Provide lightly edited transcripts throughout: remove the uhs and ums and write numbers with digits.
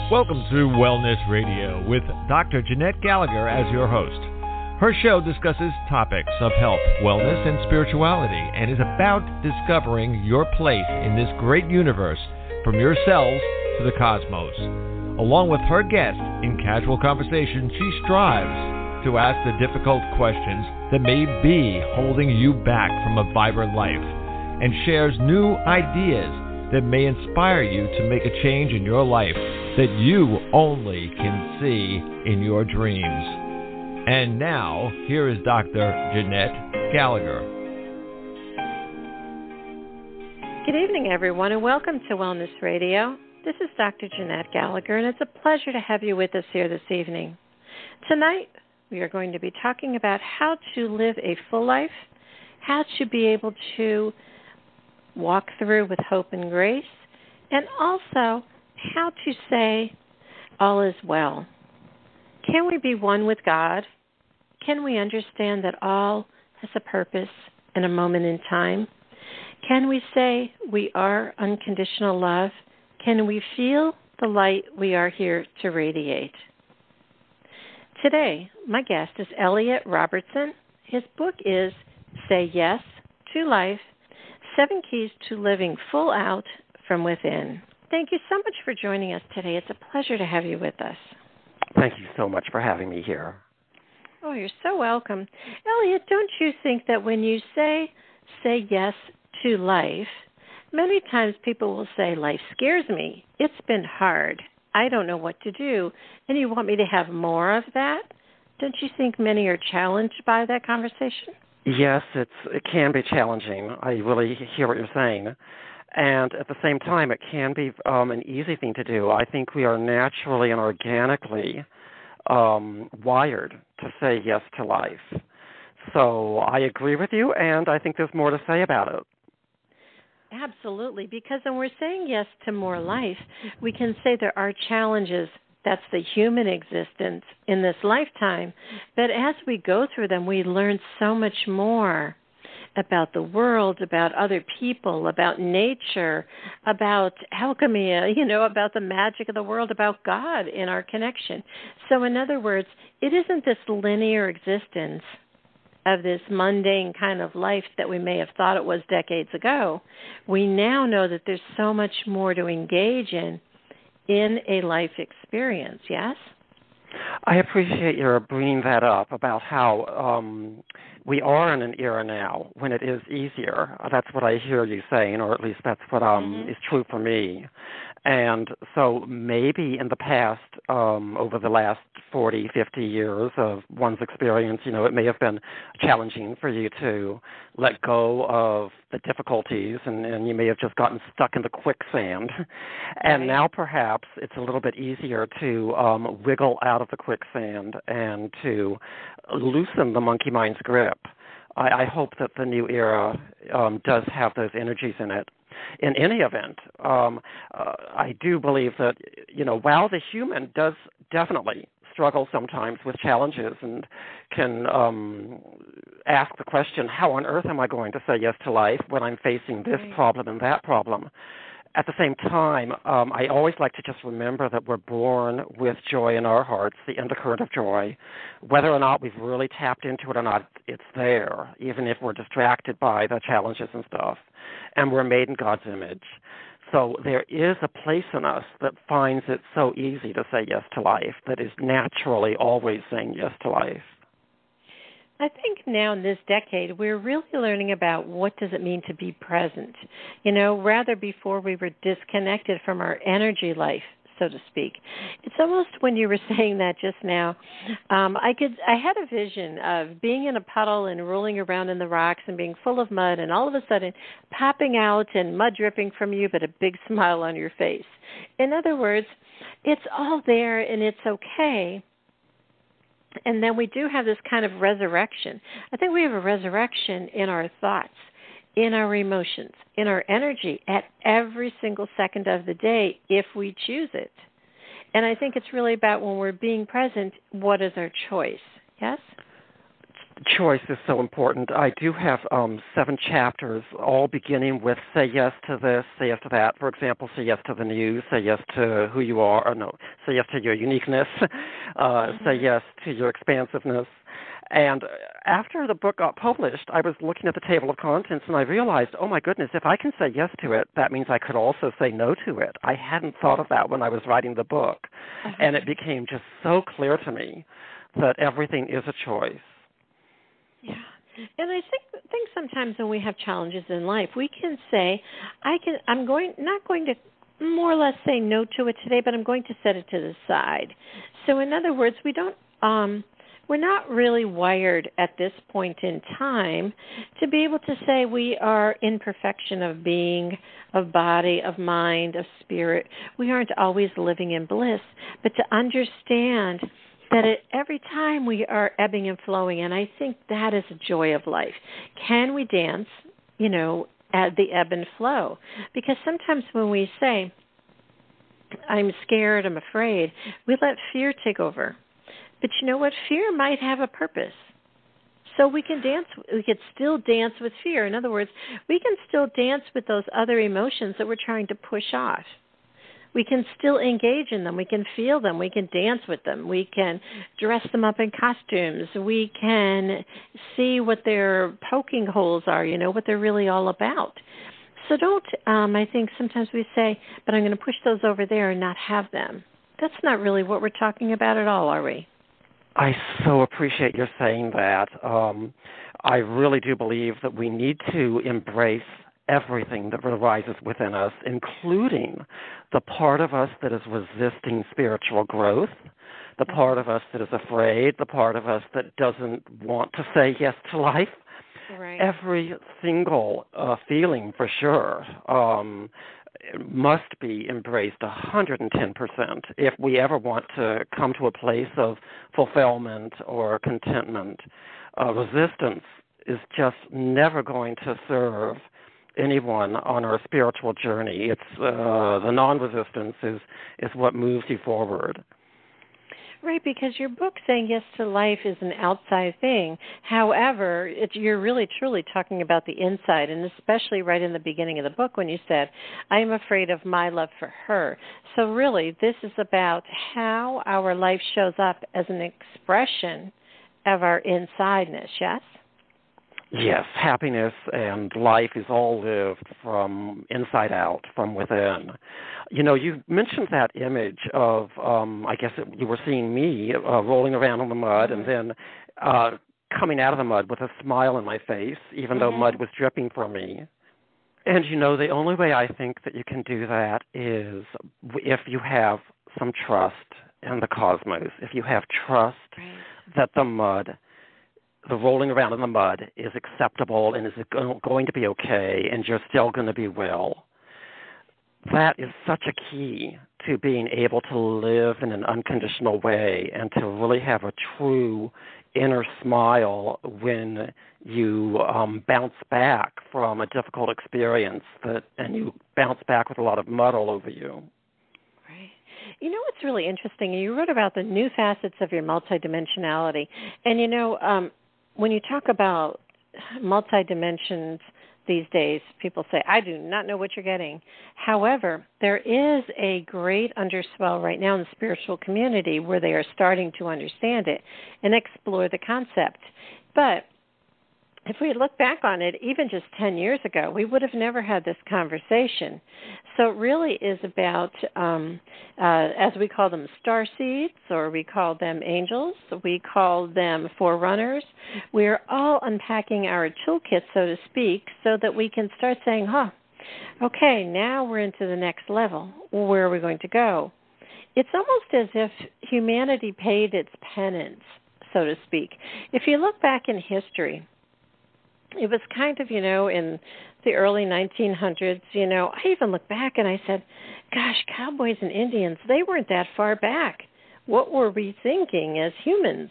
Welcome to Wellness Radio with Dr. Jeanette Gallagher as your host. Her show discusses topics of health, wellness, and spirituality and is about discovering your place in this great universe from your cells to the cosmos. Along with her guests in casual conversation, she strives to ask the difficult questions that may be holding you back from a vibrant life and shares new ideas that may inspire you to make a change in your life that you only can see in your dreams. And now, here is Dr. Jeanette Gallagher. Good evening, everyone, and welcome to Wellness Radio. This is Dr. Jeanette Gallagher, and it's a pleasure to have you with us here this evening. Tonight, we are going to be talking about how to live a full life, how to be able to walk through with hope and grace, and also how to say all is well. Can we be one with God? Can we understand that all has a purpose and a moment in time? Can we say we are unconditional love? Can we feel the light we are here to radiate? Today, my guest is Elliot Robertson. His book is Say Yes to Life, 7 Keys to Living Full Out from Within. Thank you so much for joining us today. It's a pleasure to have you with us. Thank you so much for having me here. Oh, you're so welcome. Elliot, don't you think that when you say yes to life, many times people will say, life scares me. It's been hard. I don't know what to do. And you want me to have more of that? Don't you think many are challenged by that conversation? Yes, it can be challenging. I really hear what you're saying. And at the same time, it can be an easy thing to do. I think we are naturally and organically wired to say yes to life. So I agree with you, and I think there's more to say about it. Absolutely, because when we're saying yes to more life, we can say there are challenges. That's the human existence in this lifetime. But as we go through them, we learn so much more about the world, about other people, about nature, about alchemy, about the magic of the world, about God in our connection. So in other words, it isn't this linear existence of this mundane kind of life that we may have thought it was decades ago. We now know that there's so much more to engage in a life experience, yes? I appreciate your bringing that up about how we are in an era now when it is easier. That's what I hear you saying, or at least that's what is true for me. And so maybe in the past, over the last 40, 50 years of one's experience, it may have been challenging for you to let go of the difficulties, and you may have just gotten stuck in the quicksand. And now perhaps it's a little bit easier to wiggle out of the quicksand and to loosen the monkey mind's grip. I hope that the new era does have those energies in it. In any event, I do believe that, while the human does definitely struggle sometimes with challenges and can ask the question, how on earth am I going to say yes to life when I'm facing this problem and that problem? At the same time, I always like to just remember that we're born with joy in our hearts, the undercurrent of joy. Whether or not we've really tapped into it or not, it's there, even if we're distracted by the challenges and stuff. And we're made in God's image. So there is a place in us that finds it so easy to say yes to life, that is naturally always saying yes to life. I think now in this decade, we're really learning about what does it mean to be present. Rather before we were disconnected from our energy life, so to speak. It's almost when you were saying that just now, I had a vision of being in a puddle and rolling around in the rocks and being full of mud and all of a sudden popping out and mud dripping from you, but a big smile on your face. In other words, it's all there and it's okay. And then we do have this kind of resurrection. I think we have a resurrection in our thoughts, in our emotions, in our energy at every single second of the day if we choose it. And I think it's really about when we're being present, what is our choice? Yes? Choice is so important. I do have 7 chapters, all beginning with say yes to this, say yes to that. For example, say yes to the news, say yes to who you are, say yes to your uniqueness, say yes to your expansiveness. And after the book got published, I was looking at the table of contents and I realized, oh my goodness, if I can say yes to it, that means I could also say no to it. I hadn't thought of that when I was writing the book. And it became just so clear to me that everything is a choice. Yeah. And I think sometimes when we have challenges in life, we can say, I'm not going to more or less say no to it today, but I'm going to set it to the side. So in other words, we're not really wired at this point in time to be able to say we are in perfection of being, of body, of mind, of spirit. We aren't always living in bliss, but to understand that every time we are ebbing and flowing, and I think that is a joy of life. Can we dance, at the ebb and flow? Because sometimes when we say, I'm scared, I'm afraid, we let fear take over. But you know what? Fear might have a purpose. So we can still dance with fear. In other words, we can still dance with those other emotions that we're trying to push off. We can still engage in them. We can feel them. We can dance with them. We can dress them up in costumes. We can see what their poking holes are, what they're really all about. So I think sometimes we say, but I'm going to push those over there and not have them. That's not really what we're talking about at all, are we? I so appreciate your saying that. I really do believe that we need to embrace everything that arises within us, including the part of us that is resisting spiritual growth, the part of us that is afraid, the part of us that doesn't want to say yes to life. Right. Every single feeling, for sure, must be embraced 110% if we ever want to come to a place of fulfillment or contentment. Resistance is just never going to serve anyone on our spiritual journey. It's the non-resistance is what moves you forward. Right, because your book saying yes to life is an outside thing. However, you're really truly talking about the inside, and especially right in the beginning of the book when you said, I am afraid of my love for her. So really, this is about how our life shows up as an expression of our insideness, yes? Yes, happiness and life is all lived from inside out, from within. You mentioned that image of, you were seeing me rolling around in the mud and then coming out of the mud with a smile on my face, even though mud was dripping from me. And, the only way I think that you can do that is if you have some trust in the cosmos, if you have trust that the rolling around in the mud is acceptable and is going to be okay and you're still going to be well. That is such a key to being able to live in an unconditional way and to really have a true inner smile when you bounce back from a difficult experience and you bounce back with a lot of mud all over you. Right. You know what's really interesting? You wrote about the new facets of your multidimensionality. And, when you talk about multi-dimensions these days, people say, I do not know what you're getting. However, there is a great underswell right now in the spiritual community where they are starting to understand it and explore the concept. But if we look back on it, even just 10 years ago, we would have never had this conversation. So it really is about, as we call them, star seeds, or we call them angels, we call them forerunners. We're all unpacking our toolkit, so to speak, so that we can start saying, okay, now we're into the next level. Where are we going to go? It's almost as if humanity paid its penance, so to speak. If you look back in history, it was kind of, in the early 1900s, I even look back and I said, gosh, cowboys and Indians, they weren't that far back. What were we thinking as humans,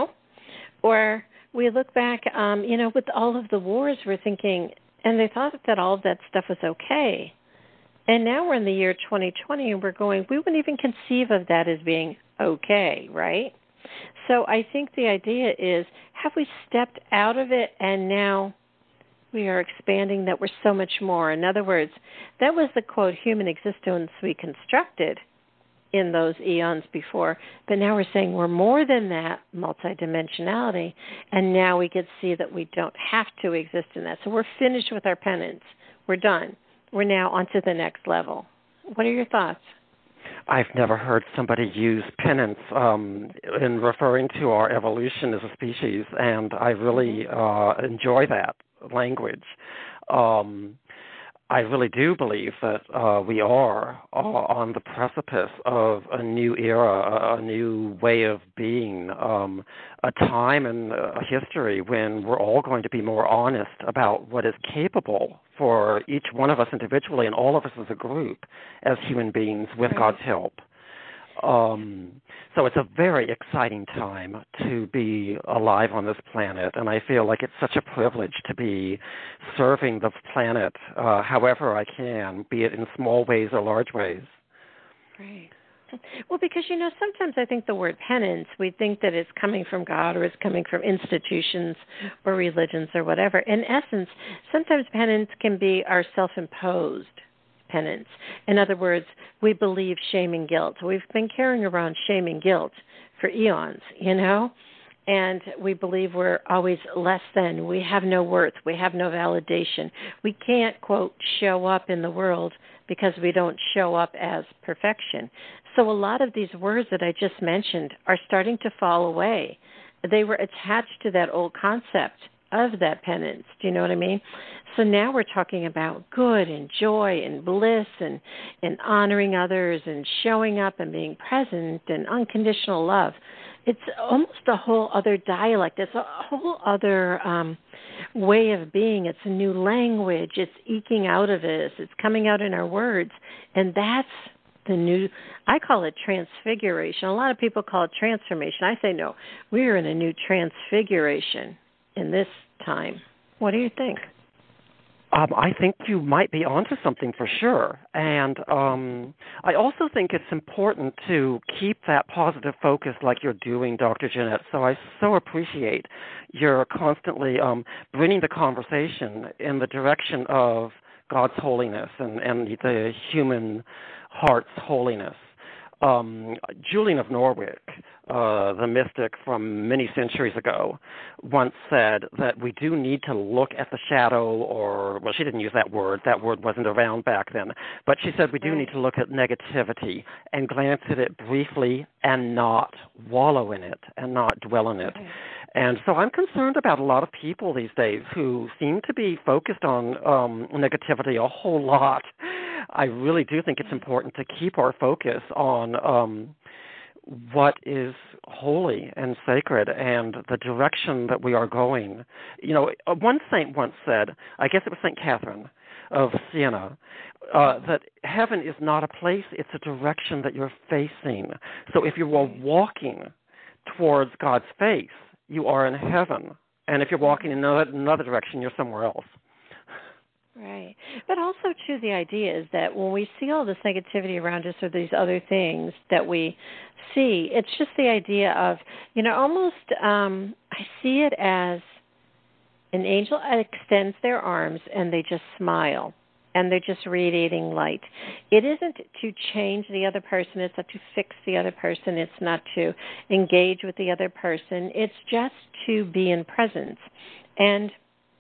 Or we look back, with all of the wars, we're thinking, and they thought that all of that stuff was okay. And now we're in the year 2020 and we're going, we wouldn't even conceive of that as being okay, right? So I think the idea is, have we stepped out of it and now we are expanding that we're so much more? In other words, that was the, quote, human existence we constructed in those eons before. But now we're saying we're more than that multidimensionality, and now we can see that we don't have to exist in that. So we're finished with our penance. We're done. We're now on to the next level. What are your thoughts? I've never heard somebody use penance in referring to our evolution as a species, and I really enjoy that language. I really do believe that we are on the precipice of a new era, a new way of being, a time in history when we're all going to be more honest about what is capable for each one of us individually and all of us as a group, as human beings, with God's help. So it's a very exciting time to be alive on this planet, and I feel like it's such a privilege to be serving the planet however I can, be it in small ways or large ways. Right. Well, because, sometimes I think the word penance, we think that it's coming from God or it's coming from institutions or religions or whatever. In essence, sometimes penance can be our self-imposed penance. In other words, we believe shame and guilt. We've been carrying around shame and guilt for eons, and we believe we're always less than. We have no worth. We have no validation. We can't, quote, show up in the world because we don't show up as perfection. So a lot of these words that I just mentioned are starting to fall away. They were attached to that old concept of that penance. Do you know what I mean? So now we're talking about good and joy and bliss and honoring others and showing up and being present and unconditional love. It's almost a whole other dialect. It's a whole other way of being. It's a new language. It's eking out of us. It's coming out in our words. And that's the new, I call it transfiguration. A lot of people call it transformation. I say, no, we're in a new transfiguration in this time. What do you think? I think you might be onto something for sure. And I also think it's important to keep that positive focus like you're doing, Dr. Jeanette. So I so appreciate your constantly bringing the conversation in the direction of God's holiness and the human heart's holiness. Julian of Norwich, the mystic from many centuries ago, once said that we do need to look at the shadow, well, she didn't use that word. That word wasn't around back then. But she said we do need to look at negativity and glance at it briefly and not wallow in it and not dwell in it. And so I'm concerned about a lot of people these days who seem to be focused on negativity a whole lot. I really do think it's important to keep our focus on what is holy and sacred and the direction that we are going. One saint once said, I guess it was St. Catherine of Siena, that heaven is not a place, it's a direction that you're facing. So if you are walking towards God's face, you are in heaven. And if you're walking in another direction, you're somewhere else. Right. But also, too, the idea is that when we see all this negativity around us or these other things that we see, it's just the idea of, almost I see it as an angel extends their arms and they just smile and they're just radiating light. It isn't to change the other person. It's not to fix the other person. It's not to engage with the other person. It's just to be in presence. And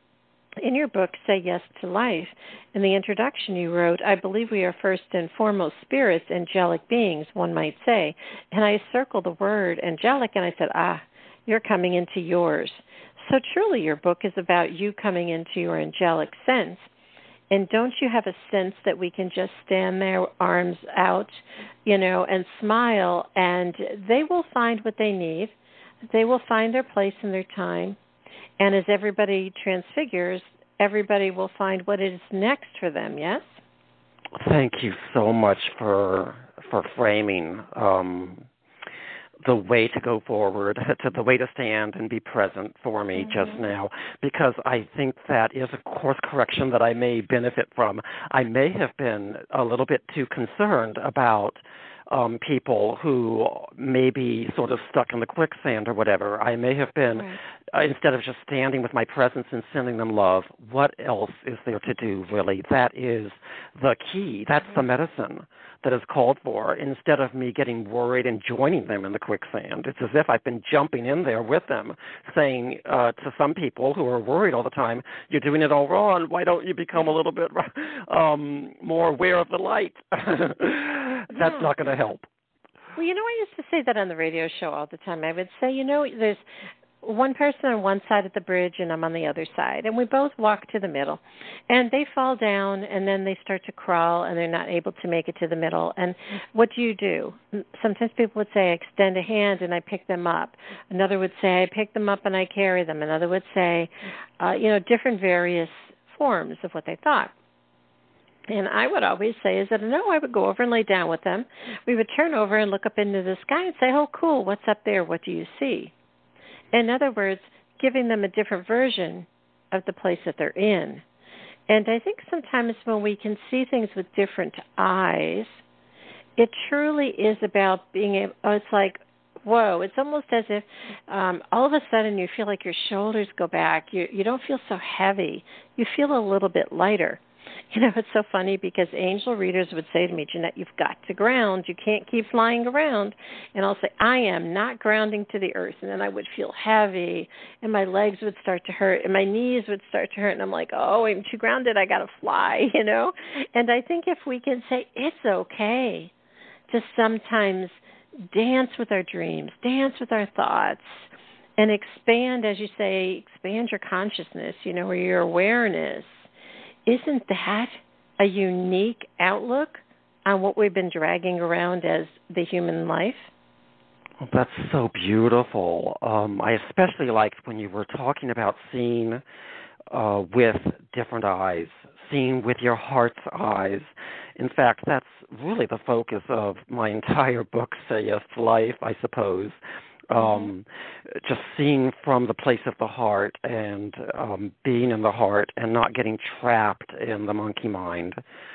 in your book, Say Yes to Life, in the introduction you wrote, I believe we are first and foremost spirits, angelic beings, one might say. And I circled the word angelic, and I said, you're coming into yours. So truly your book is about you coming into your angelic sense. And don't you have a sense that we can just stand there, arms out, and smile, and they will find what they need. They will find their place in their time. And as everybody transfigures, everybody will find what is next for them, yes? Thank you so much for framing the way to go forward, the way to stand and be present for me just now, because I think that is a course correction that I may benefit from. I may have been a little bit too concerned about people who may be sort of stuck in the quicksand or whatever. I may have been, instead of just standing with my presence and sending them love, what else is there to do, really? That is the key. That's the medicine that is called for, instead of me getting worried and joining them in the quicksand. It's as if I've been jumping in there with them, saying to some people who are worried all the time, you're doing it all wrong. Why don't you become a little bit more aware of the light? That's not going to help. Well, I used to say that on the radio show all the time. I would say, there's one person on one side of the bridge and I'm on the other side, and we both walk to the middle, and they fall down and then they start to crawl and they're not able to make it to the middle. And what do? Sometimes people would say I extend a hand and I pick them up. Another would say I pick them up and I carry them. Another would say, different various forms of what they thought. And I would always say is that, no, I would go over and lay down with them. We would turn over and look up into the sky and say, oh, cool, what's up there? What do you see? In other words, giving them a different version of the place that they're in. And I think sometimes when we can see things with different eyes, it truly is about being able, it's like, whoa, it's almost as if all of a sudden you feel like your shoulders go back. You don't feel so heavy. You feel a little bit lighter. It's so funny because angel readers would say to me, Jeanette, you've got to ground. You can't keep flying around. And I'll say, I am not grounding to the earth. And then I would feel heavy, and my legs would start to hurt, and my knees would start to hurt. And I'm like, oh, I'm too grounded. I got to fly, And I think if we can say it's okay to sometimes dance with our dreams, dance with our thoughts, and expand, as you say, expand your consciousness, or your awareness. Isn't that a unique outlook on what we've been dragging around as the human life? Well, that's so beautiful. I especially liked when you were talking about seeing with different eyes, seeing with your heart's eyes. In fact, that's really the focus of my entire book, Saith Life, I suppose. Just seeing from the place of the heart and being in the heart and not getting trapped in the monkey mind.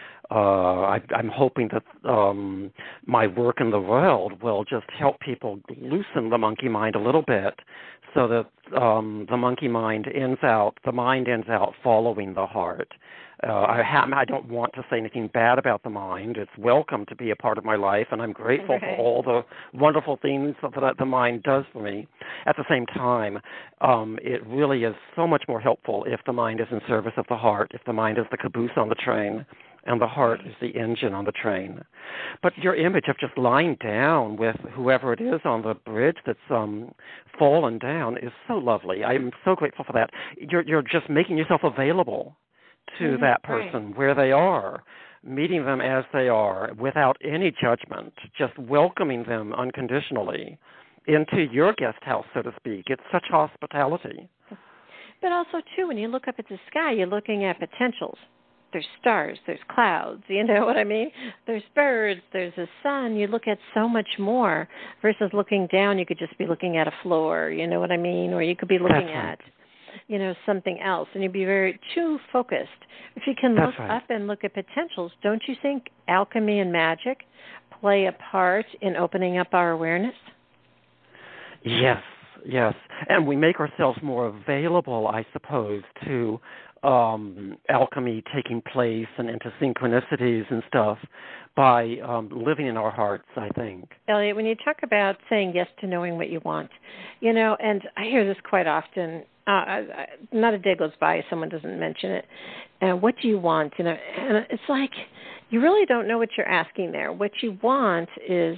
I'm hoping that my work in the world will just help people loosen the monkey mind a little bit so that the mind ends out following the heart. I don't want to say anything bad about the mind. It's welcome to be a part of my life, and I'm grateful for all the wonderful things that the mind does for me. At the same time, it really is so much more helpful if the mind is in service of the heart, if the mind is the caboose on the train, and the heart is the engine on the train. But your image of just lying down with whoever it is on the bridge that's fallen down is so lovely. I'm so grateful for that. You're just making yourself available to that person where they are, meeting them as they are without any judgment, just welcoming them unconditionally into your guest house, so to speak. It's such hospitality. But also, too, when you look up at the sky, you're looking at potentials. There's stars, there's clouds, you know what I mean? There's birds, there's the sun. You look at so much more versus looking down. You could just be looking at a floor, you know what I mean? Or you could be looking at something else, and you'd be very too focused. If you can look up and look at potentials, don't you think alchemy and magic play a part in opening up our awareness? Yes. And we make ourselves more available, I suppose, to alchemy taking place and into synchronicities and stuff by living in our hearts, I think. Elliot, when you talk about saying yes to knowing what you want, and I hear this quite often, not a day goes by someone doesn't mention it. What do you want? And it's like you really don't know what you're asking there. What you want is,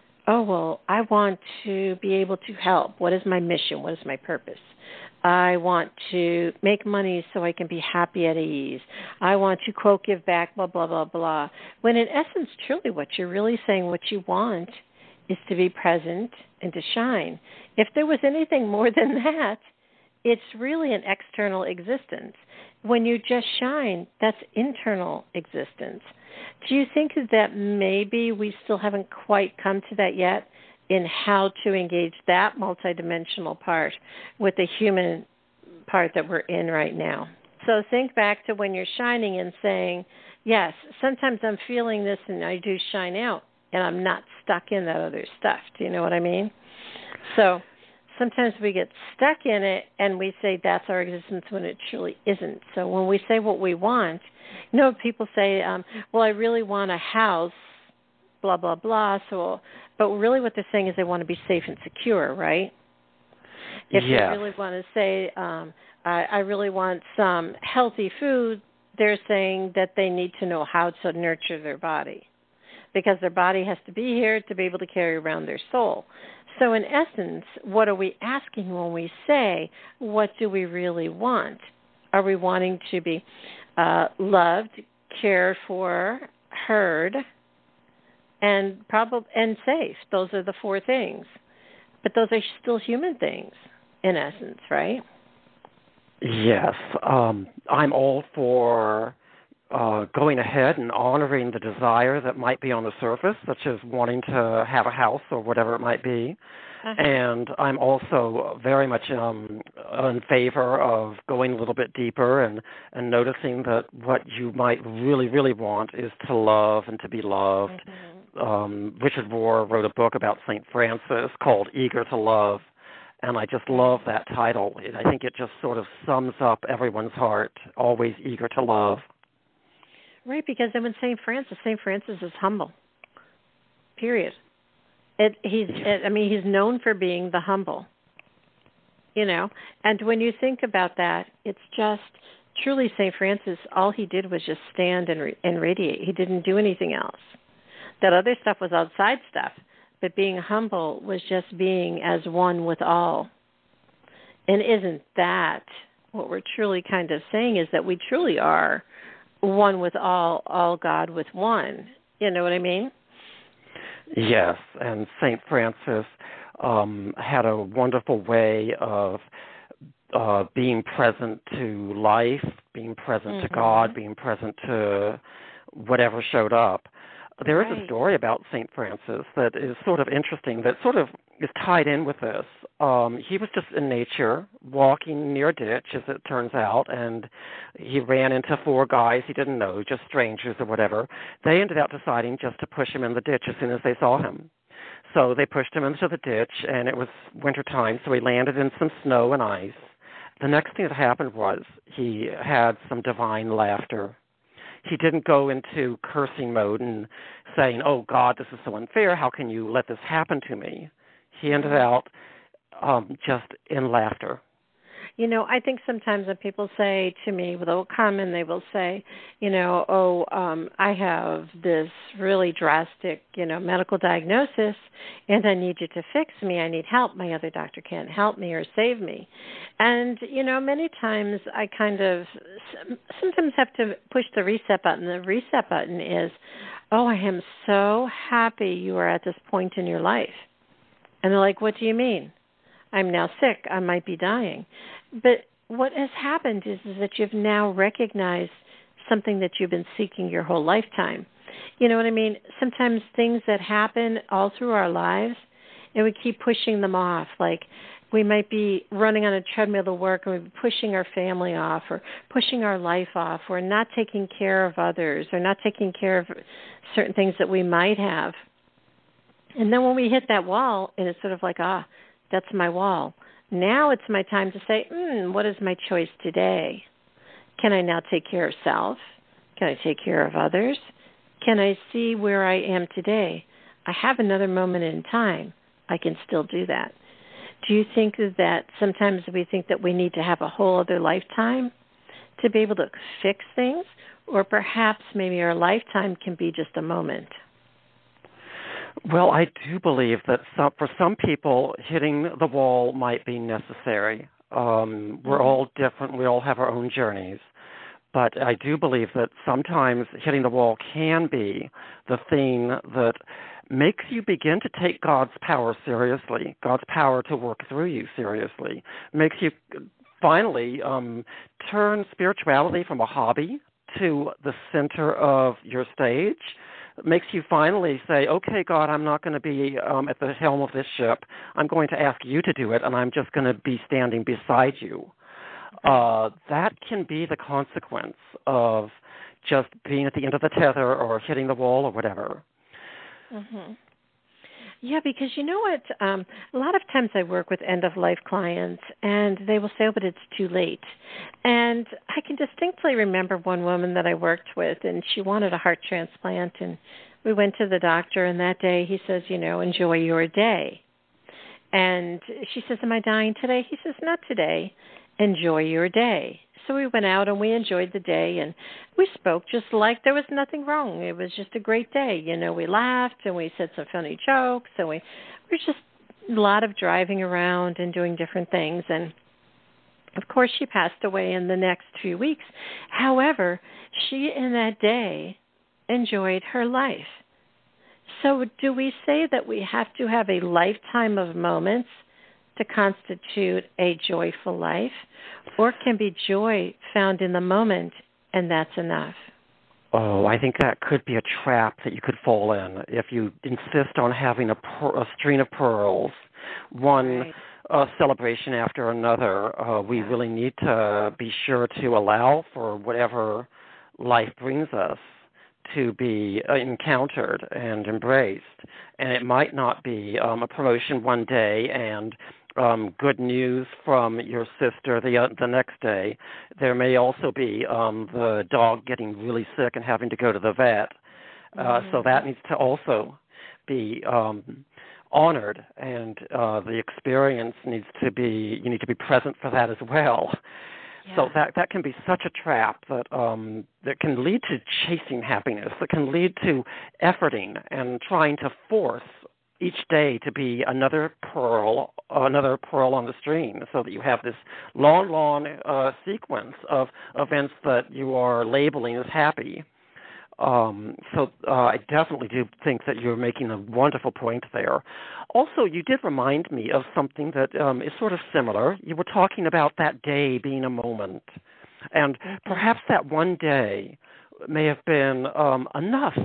I want to be able to help. What is my mission? What is my purpose? I want to make money so I can be happy at ease. I want to, quote, give back, blah, blah, blah, blah. When in essence, truly what you're really saying, what you want is to be present and to shine. If there was anything more than that, it's really an external existence. When you just shine, that's internal existence. Do you think that maybe we still haven't quite come to that yet in how to engage that multidimensional part with the human part that we're in right now? So think back to when you're shining and saying, yes, sometimes I'm feeling this and I do shine out. and I'm not stuck in that other stuff. Do you know what I mean? So sometimes we get stuck in it and we say that's our existence when it truly isn't. So when we say what we want, people say, well, I really want a house, blah, blah, blah. But really what they're saying is they want to be safe and secure, right? If yes. they really want to say, I really want some healthy food, they're saying that they need to know how to nurture their body, because their body has to be here to be able to carry around their soul. So in essence, what are we asking when we say, what do we really want? Are we wanting to be loved, cared for, heard, and safe? Those are the 4 things. But those are still human things, in essence, right? Yes. I'm all for going ahead and honoring the desire that might be on the surface, such as wanting to have a house or whatever it might be. Uh-huh. And I'm also very much in favor of going a little bit deeper and noticing that what you might really, really want is to love and to be loved. Mm-hmm. Richard Rohr wrote a book about St. Francis called Eager to Love, and I just love that title. I think it just sort of sums up everyone's heart, always eager to love. Right, because then when St. Francis is humble, period. He's known for being the humble, And when you think about that, it's just truly St. Francis, all he did was just stand and radiate. He didn't do anything else. That other stuff was outside stuff, but being humble was just being as one with all. And isn't that what we're truly kind of saying, is that we truly are one with all God with one. You know what I mean? Yes, and St. Francis had a wonderful way of being present to life, being present to God, being present to whatever showed up. There is a story about St. Francis that is sort of interesting, that sort of is tied in with this. He was just in nature, walking near a ditch, as it turns out, and he ran into 4 guys he didn't know, just strangers or whatever. They ended up deciding just to push him in the ditch as soon as they saw him. So they pushed him into the ditch, and it was wintertime, so he landed in some snow and ice. The next thing that happened was he had some divine laughter. He didn't go into cursing mode and saying, oh, God, this is so unfair. How can you let this happen to me? He ended out just in laughter. I think sometimes when people say to me, they'll come and they will say, I have this really drastic, medical diagnosis, and I need you to fix me. I need help. My other doctor can't help me or save me. And, many times I kind of sometimes have to push the reset button. The reset button is, oh, I am so happy you are at this point in your life. And they're like, what do you mean? I'm now sick. I might be dying. But what has happened is that you've now recognized something that you've been seeking your whole lifetime. You know what I mean? Sometimes things that happen all through our lives, and we keep pushing them off. Like we might be running on a treadmill to work, and we're pushing our family off or pushing our life off, or not taking care of others, or not taking care of certain things that we might have. And then when we hit that wall, and it's sort of like, that's my wall. Now it's my time to say, what is my choice today? Can I now take care of self? Can I take care of others? Can I see where I am today? I have another moment in time. I can still do that. Do you think that sometimes we think that we need to have a whole other lifetime to be able to fix things? Or perhaps maybe our lifetime can be just a moment? Well, I do believe that for some people, hitting the wall might be necessary. We're all different. We all have our own journeys. But I do believe that sometimes hitting the wall can be the thing that makes you begin to take God's power seriously, God's power to work through you seriously, makes you finally turn spirituality from a hobby to the center of your stage. It makes you finally say, okay, God, I'm not going to be at the helm of this ship. I'm going to ask you to do it, and I'm just going to be standing beside you. That can be the consequence of just being at the end of the tether or hitting the wall or whatever. Mhm. Yeah, because you know what? A lot of times I work with end-of-life clients, and they will say, oh, but it's too late. And I can distinctly remember one woman that I worked with, and she wanted a heart transplant, and we went to the doctor, and that day he says, enjoy your day. And she says, am I dying today? He says, not today. Enjoy your day. So we went out and we enjoyed the day, and we spoke just like there was nothing wrong. It was just a great day. We laughed and we said some funny jokes, and we were just a lot of driving around and doing different things. And of course, she passed away in the next 2 weeks. However, she in that day enjoyed her life. So do we say that we have to have a lifetime of moments to constitute a joyful life, or can be joy found in the moment, and that's enough? Oh, I think that could be a trap that you could fall in if you insist on having a string of pearls, one celebration after another. We really need to be sure to allow for whatever life brings us to be encountered and embraced. And it might not be a promotion one day and good news from your sister the next day. There may also be the dog getting really sick and having to go to the vet. So that needs to also be honored, and the experience needs to be, you need to be present for that as well. Yeah. So that can be such a trap that can lead to chasing happiness, that can lead to efforting and trying to force each day to be another pearl on the string, so that you have this long sequence of events that you are labeling as happy. I definitely do think that you're making a wonderful point there. Also, you did remind me of something that is sort of similar. You were talking about that day being a moment, and perhaps that one day may have been enough.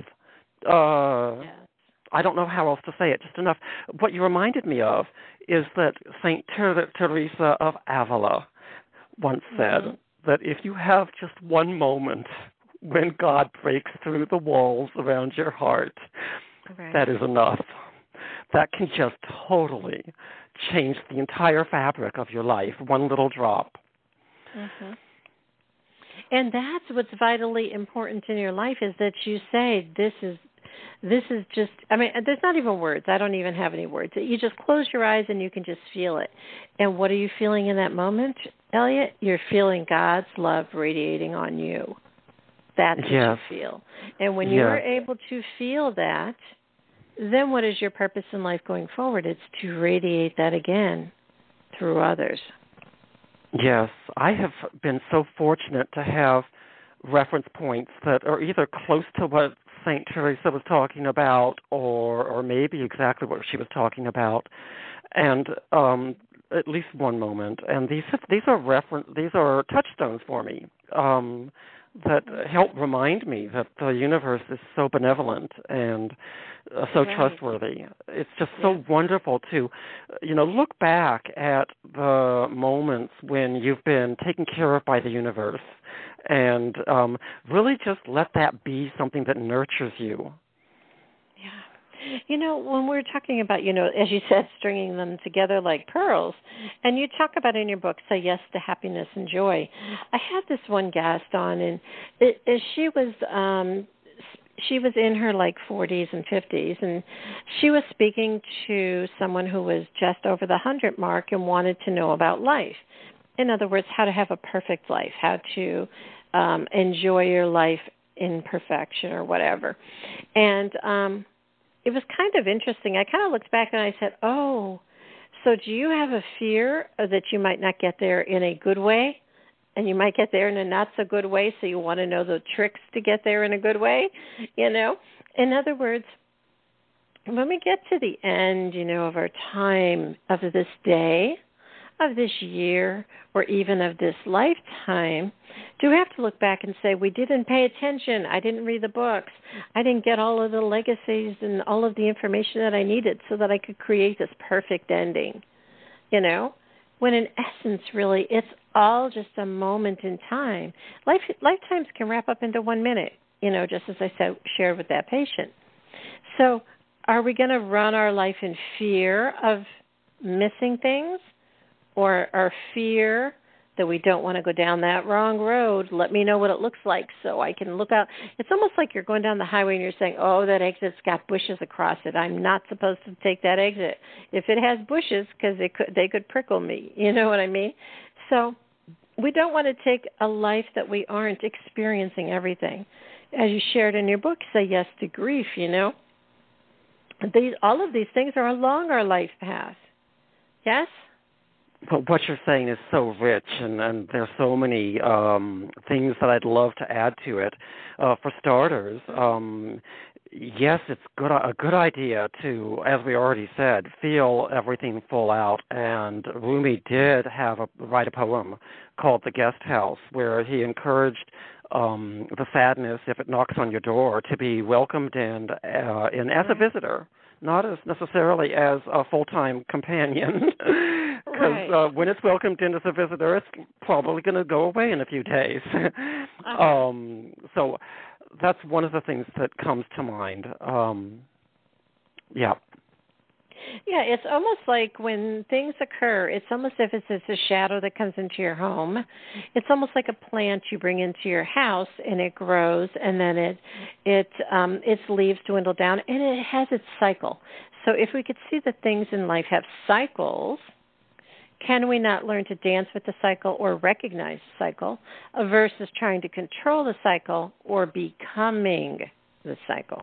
I don't know how else to say it, just enough. What you reminded me of is that St. Teresa of Avila once said that if you have just one moment when God breaks through the walls around your heart, that is enough. That can just totally change the entire fabric of your life, one little drop. Mm-hmm. And that's what's vitally important in your life, is that you say, this is just, there's not even words. I don't even have any words. You just close your eyes and you can just feel it. And what are you feeling in that moment, Elliot? You're feeling God's love radiating on you. That's what you feel. And when you are able to feel that, then what is your purpose in life going forward? It's to radiate that again through others. Yes, I have been so fortunate to have reference points that are either close to what St. Teresa was talking about, or maybe exactly what she was talking about, and at least one moment. And these are touchstones for me. That help remind me that the universe is so benevolent and so trustworthy. It's just so wonderful to, look back at the moments when you've been taken care of by the universe, and really just let that be something that nurtures you. Yeah. When we're talking about, as you said, stringing them together like pearls, and you talk about in your book, Say Yes to Happiness and Joy. I had this one guest on, and she was in her 40s and 50s, and she was speaking to someone who was just over the 100 mark and wanted to know about life. In other words, how to have a perfect life, how to enjoy your life in perfection or whatever. And it was kind of interesting. I kind of looked back and I said, oh, so do you have a fear that you might not get there in a good way, and you might get there in a not so good way, so you want to know the tricks to get there in a good way? In other words, when we get to the end, of our time, of this day, of this year, or even of this lifetime, do we have to look back and say, we didn't pay attention, I didn't read the books, I didn't get all of the legacies and all of the information that I needed so that I could create this perfect ending? When in essence, really, it's all just a moment in time. Lifetimes can wrap up into 1 minute, just as I shared with that patient. So Are we going to run our life in fear of missing things, or our fear that we don't want to go down that wrong road? Let me know what it looks like so I can look out. It's almost like you're going down the highway and you're saying, oh, that exit's got bushes across it. I'm not supposed to take that exit if it has bushes, because they could prickle me. You know what I mean? So we don't want to take a life that we aren't experiencing everything. As you shared in your book, Say Yes to Grief, all of these things are along our life path. Yes? But what you're saying is so rich, and there's so many things that I'd love to add to it. For starters, yes, it's a good idea to, as we already said, feel everything full out. And Rumi did write a poem called The Guest House, where he encouraged the sadness, if it knocks on your door, to be welcomed in as a visitor, not as necessarily as a full-time companion. Because when it's welcomed in as a visitor, it's probably going to go away in a few days. So that's one of the things that comes to mind. Yeah. Yeah, it's almost like when things occur, it's almost as if it's a shadow that comes into your home. It's almost like a plant you bring into your house, and it grows, and then its leaves dwindle down, and it has its cycle. So if we could see that things in life have cycles, can we not learn to dance with the cycle or recognize the cycle versus trying to control the cycle or becoming the cycle?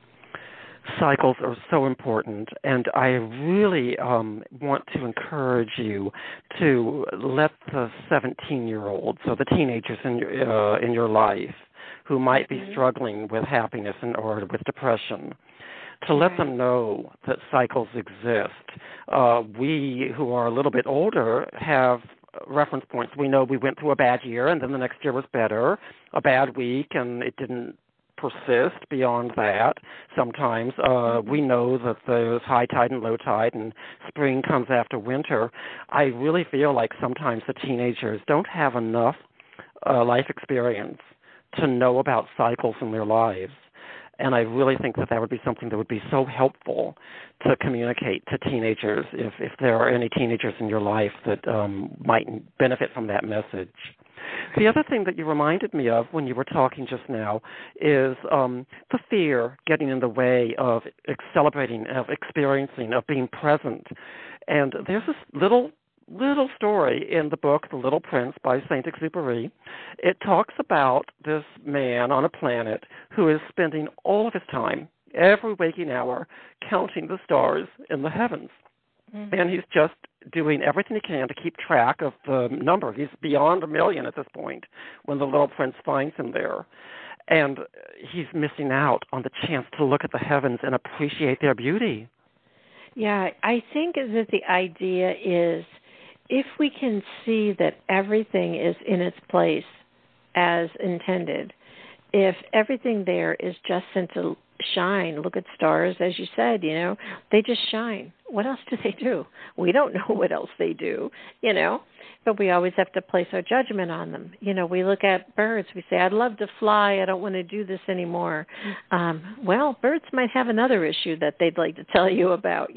Cycles are so important, and I really want to encourage you to let the 17-year-olds, so the teenagers in your life who might be struggling with happiness or with depression, to let them know that cycles exist. We who are a little bit older have reference points. We know we went through a bad year, and then the next year was better, a bad week, and it didn't persist beyond that. Sometimes we know that there's high tide and low tide, and spring comes after winter. I really feel like sometimes the teenagers don't have enough life experience to know about cycles in their lives. And I really think that would be something that would be so helpful to communicate to teenagers, if there are any teenagers in your life that might benefit from that message. The other thing that you reminded me of when you were talking just now is the fear getting in the way of celebrating, of experiencing, of being present. And there's this little story in the book, The Little Prince by Saint-Exupéry. It talks about this man on a planet who is spending all of his time, every waking hour, counting the stars in the heavens. And he's just doing everything he can to keep track of the number. He's beyond 1 million at this point when the little prince finds him there. And he's missing out on the chance to look at the heavens and appreciate their beauty. Yeah, I think that the idea is if we can see that everything is in its place as intended, if everything there is just sent to shine, look at stars, as you said, they just shine. What else do they do? We don't know what else they do, but we always have to place our judgment on them. We look at birds. We say, I'd love to fly. I don't want to do this anymore. Well, birds might have another issue that they'd like to tell you about,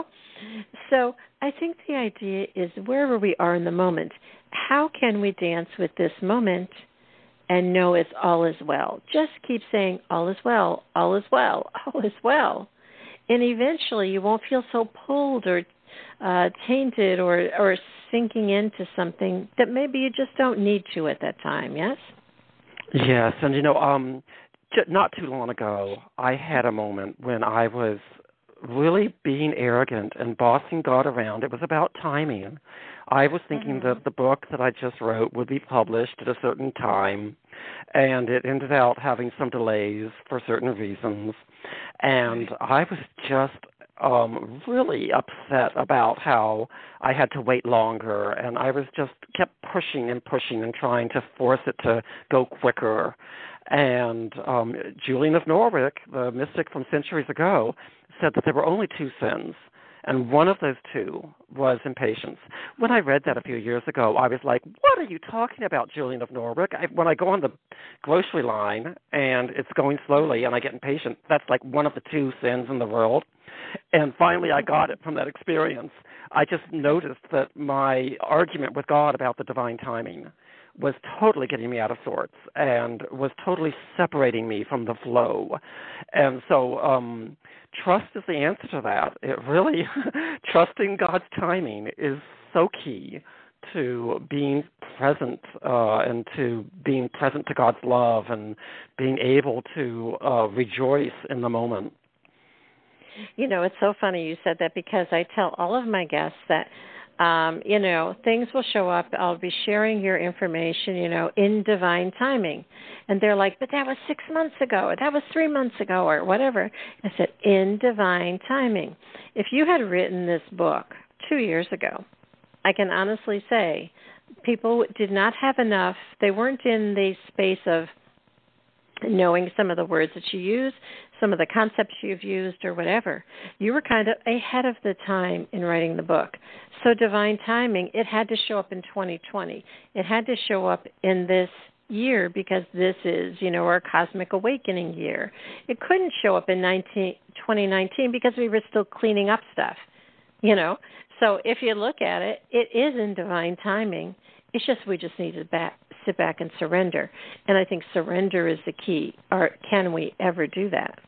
So I think the idea is wherever we are in the moment, how can we dance with this moment and know it's all is well? Just keep saying, all is well, all is well, all is well. And eventually you won't feel so pulled or tainted or sinking into something that maybe you just don't need to at that time, yes? Yes, and not too long ago, I had a moment when I was really being arrogant and bossing God around. It was about timing. I was thinking that the book that I just wrote would be published at a certain time, and it ended out having some delays for certain reasons. And I was just really upset about how I had to wait longer, and I was just kept pushing and trying to force it to go quicker. And Julian of Norwich, the mystic from centuries ago, said that there were only two sins, And one of those two was impatience. When I read that a few years ago, I was like, what are you talking about, Julian of Norwich? When I go on the grocery line and it's going slowly and I get impatient, that's like one of the two sins in the world. And finally I got it from that experience. I just noticed that my argument with God about the divine timing was totally getting me out of sorts and was totally separating me from the flow. And so trust is the answer to that. It really, trusting God's timing is so key to being present and to being present to God's love and being able to rejoice in the moment. You know, it's so funny you said that because I tell all of my guests that, you know, things will show up. I'll be sharing your information, you know, in divine timing. And they're like, but that was 6 months ago, or that was 3 months ago, or whatever. I said, in divine timing. If you had written this book 2 years ago, I can honestly say people did not have enough. They weren't in the space of knowing some of the words that you use, some of the concepts you've used or whatever. You were kind of ahead of the time in writing the book. So divine timing, it had to show up in 2020. It had to show up in this year because this is, you know, our cosmic awakening year. It couldn't show up in 2019 because we were still cleaning up stuff, you know. So if you look at it, it is in divine timing. It's just we just need to sit back and surrender. And I think surrender is the key. Or can we ever do that?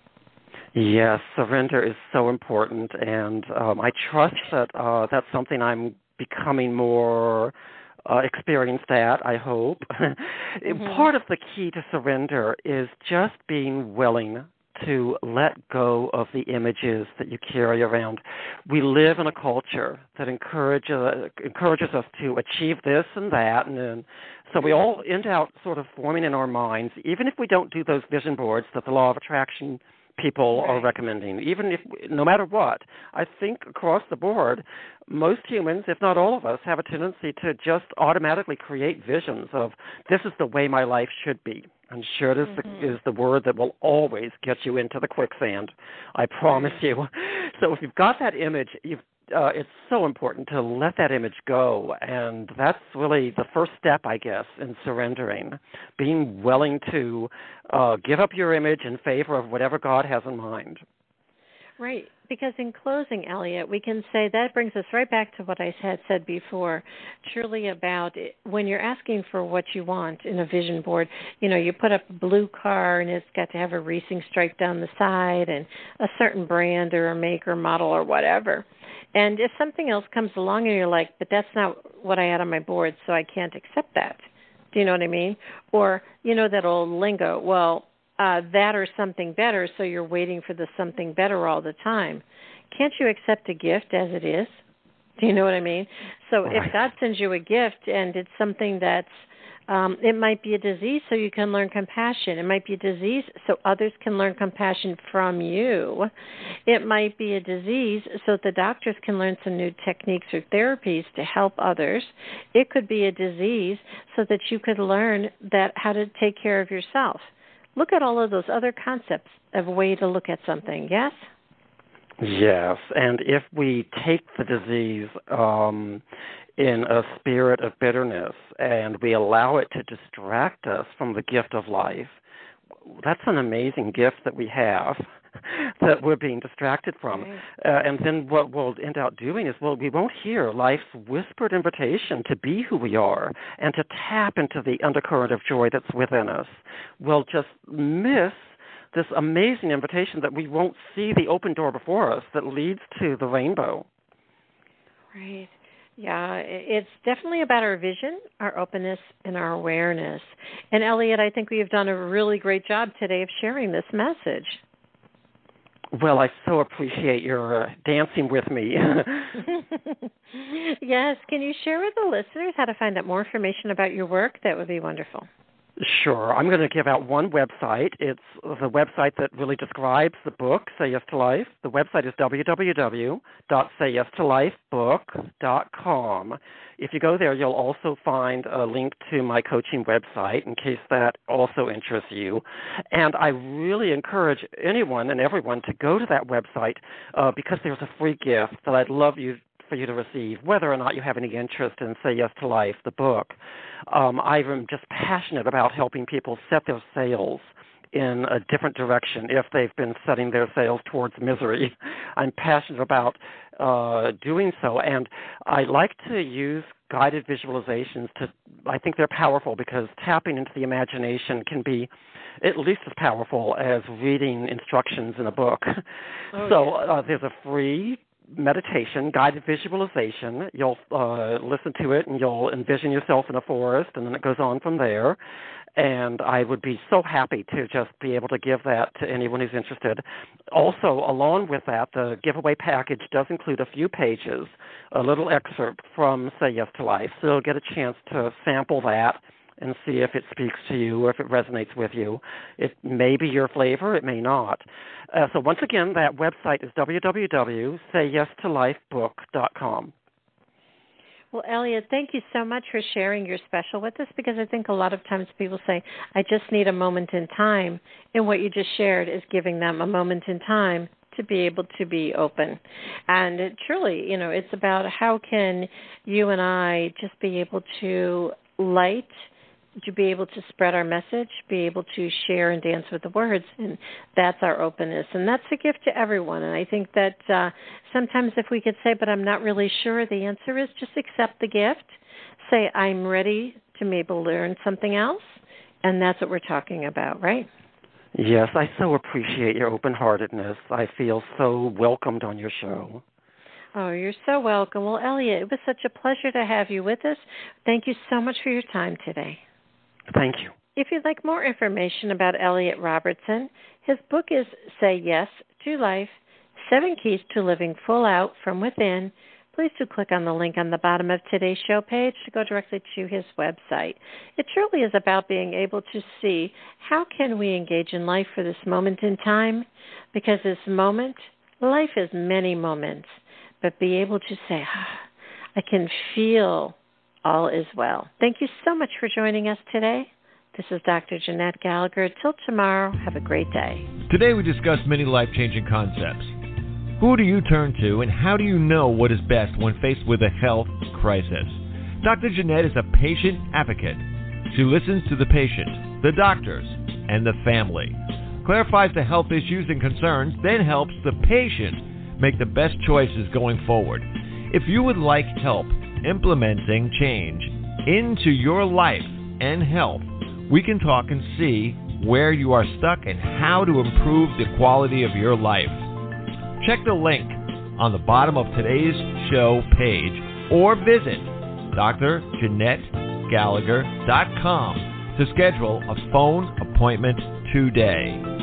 Yes, surrender is so important, and I trust that that's something I'm becoming more experienced at, I hope. Mm-hmm. Part of the key to surrender is just being willing to let go of the images that you carry around. We live in a culture that encourages us to achieve this and that, and so we all end out sort of forming in our minds, even if we don't do those vision boards that the law of attraction people are recommending, even if, no matter what. I think across the board, most humans, if not all of us, have a tendency to just automatically create visions of this is the way my life should be. And should is the word that will always get you into the quicksand. I promise you. So if you've got that image, it's so important to let that image go. And that's really the first step, I guess, in surrendering, being willing to give up your image in favor of whatever God has in mind. Right. Because in closing, Elliot, we can say that brings us right back to what I had said before, truly about it. When you're asking for what you want in a vision board, you know, you put up a blue car and it's got to have a racing stripe down the side and a certain brand or a make or model or whatever. And if something else comes along and you're like, but that's not what I had on my board, so I can't accept that. Do you know what I mean? Or, you know, that old lingo, well, that or something better, so you're waiting for the something better all the time. Can't you accept a gift as it is? Do you know what I mean? So if God sends you a gift and it's something that's, it might be a disease so you can learn compassion. It might be a disease so others can learn compassion from you. It might be a disease so the doctors can learn some new techniques or therapies to help others. It could be a disease so that you could learn that how to take care of yourself. Look at all of those other concepts of a way to look at something, yes? Yes, and if we take the disease in a spirit of bitterness and we allow it to distract us from the gift of life, that's an amazing gift that we have that we're being distracted from. And then what we'll end up doing is, we won't hear life's whispered invitation to be who we are and to tap into the undercurrent of joy that's within us. We'll just miss this amazing invitation that we won't see the open door before us that leads to the rainbow. Right. Yeah, it's definitely about our vision, our openness, and our awareness. And Elliot, I think we have done a really great job today of sharing this message. Well, I so appreciate your dancing with me. Yes. Can you share with the listeners how to find out more information about your work? That would be wonderful. Sure. I'm going to give out one website. It's the website that really describes the book, Say Yes to Life. The website is www.sayyestolifebook.com. If you go there, you'll also find a link to my coaching website in case that also interests you. And I really encourage anyone and everyone to go to that website because there's a free gift that I'd love for you to receive, whether or not you have any interest in Say Yes to Life, the book. I'm just passionate about helping people set their sails in a different direction if they've been setting their sails towards misery. I'm passionate about doing so, and I like to use guided visualizations. I think they're powerful because tapping into the imagination can be at least as powerful as reading instructions in a book. There's a free meditation, guided visualization. You'll listen to it and you'll envision yourself in a forest, and then it goes on from there. And I would be so happy to just be able to give that to anyone who's interested. Also, along with that, the giveaway package does include a few pages, a little excerpt from Say Yes to Life. So you'll get a chance to sample that and see if it speaks to you or if it resonates with you. It may be your flavor, it may not. So once again, that website is www.sayyestolifebook.com. Well, Elliot, thank you so much for sharing your special with us, because I think a lot of times people say, I just need a moment in time, and what you just shared is giving them a moment in time to be able to be open. And it truly, it's about how can you and I just be able to light, to be able to spread our message, be able to share and dance with the words, and that's our openness. And that's a gift to everyone. And I think that sometimes if we could say, but I'm not really sure, the answer is just accept the gift. Say, I'm ready to maybe learn something else. And that's what we're talking about, right? Yes, I so appreciate your open-heartedness. I feel so welcomed on your show. Oh, you're so welcome. Well, Elliot, it was such a pleasure to have you with us. Thank you so much for your time today. Thank you. If you'd like more information about Elliot Robertson, his book is Say Yes to Life, 7 Keys to Living Full Out from Within. Please do click on the link on the bottom of today's show page to go directly to his website. It truly is about being able to see how can we engage in life for this moment in time, because this moment, life is many moments, but be able to say, I can feel all is well. Thank you so much for joining us today. This is Dr. Jeanette Gallagher. Till tomorrow, have a great day. Today we discussed many life-changing concepts. Who do you turn to, and how do you know what is best when faced with a health crisis? Dr. Jeanette is a patient advocate. She listens to the patient, the doctors, and the family, clarifies the health issues and concerns, then helps the patient make the best choices going forward. If you would like help implementing change into your life and health, we can talk and see where you are stuck and how to improve the quality of your life. Check the link on the bottom of today's show page or visit drjeanettegallagher.com to schedule a phone appointment today.